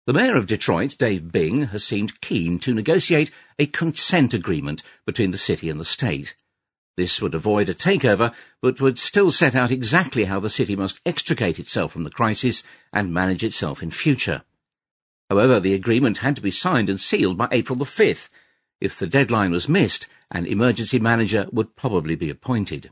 The mayor of Detroit, Dave Bing, has seemed keen to negotiate a consent agreement between the city and the state. This would avoid a takeover, but would still set out exactly how the city must extricate itself from the crisis and manage itself in future. However, the agreement had to be signed and sealed by April the 5th. If the deadline was missed, an emergency manager would probably be appointed.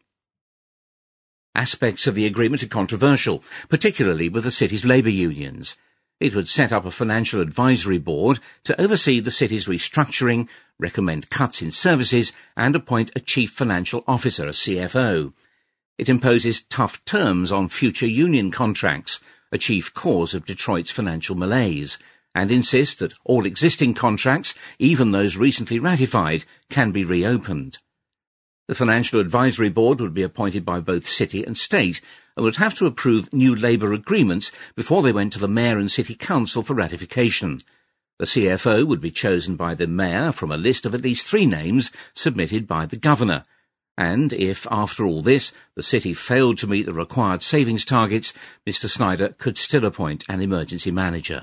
Aspects of the agreement are controversial, particularly with the city's labour unions. It would set up a financial advisory board to oversee the city's restructuring, recommend cuts in services, and appoint a chief financial officer, a CFO. It imposes tough terms on future union contracts, a chief cause of Detroit's financial malaise, and insists that all existing contracts, even those recently ratified, can be reopened. The Financial Advisory Board would be appointed by both city and state and would have to approve new labour agreements before they went to the Mayor and City Council for ratification. The CFO would be chosen by the Mayor from a list of at least 3 names submitted by the Governor. And if, after all this, the city failed to meet the required savings targets, Mr. Snyder could still appoint an emergency manager.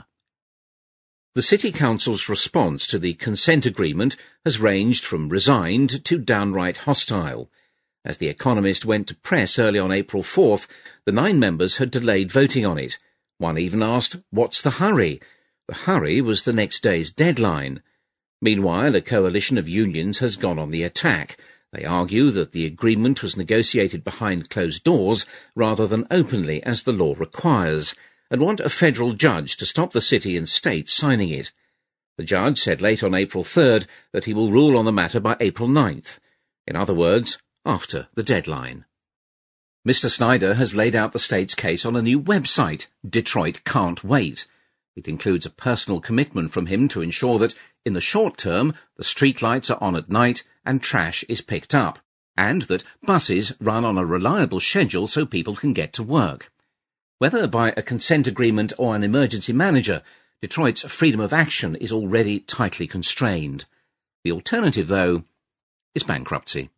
The City Council's response to the consent agreement has ranged from resigned to downright hostile. As The Economist went to press early on April 4th, the 9 members had delayed voting on it. One even asked, "What's the hurry?" The hurry was the next day's deadline. Meanwhile, a coalition of unions has gone on the attack. They argue that the agreement was negotiated behind closed doors rather than openly as the law requires, and want a federal judge to stop the city and state signing it. The judge said late on April 3rd that he will rule on the matter by April 9th. In other words, after the deadline. Mr. Snyder has laid out the state's case on a new website, Detroit Can't Wait. It includes a personal commitment from him to ensure that, in the short term, the streetlights are on at night and trash is picked up, and that buses run on a reliable schedule so people can get to work. Whether by a consent agreement or an emergency manager, Detroit's freedom of action is already tightly constrained. The alternative, though, is bankruptcy.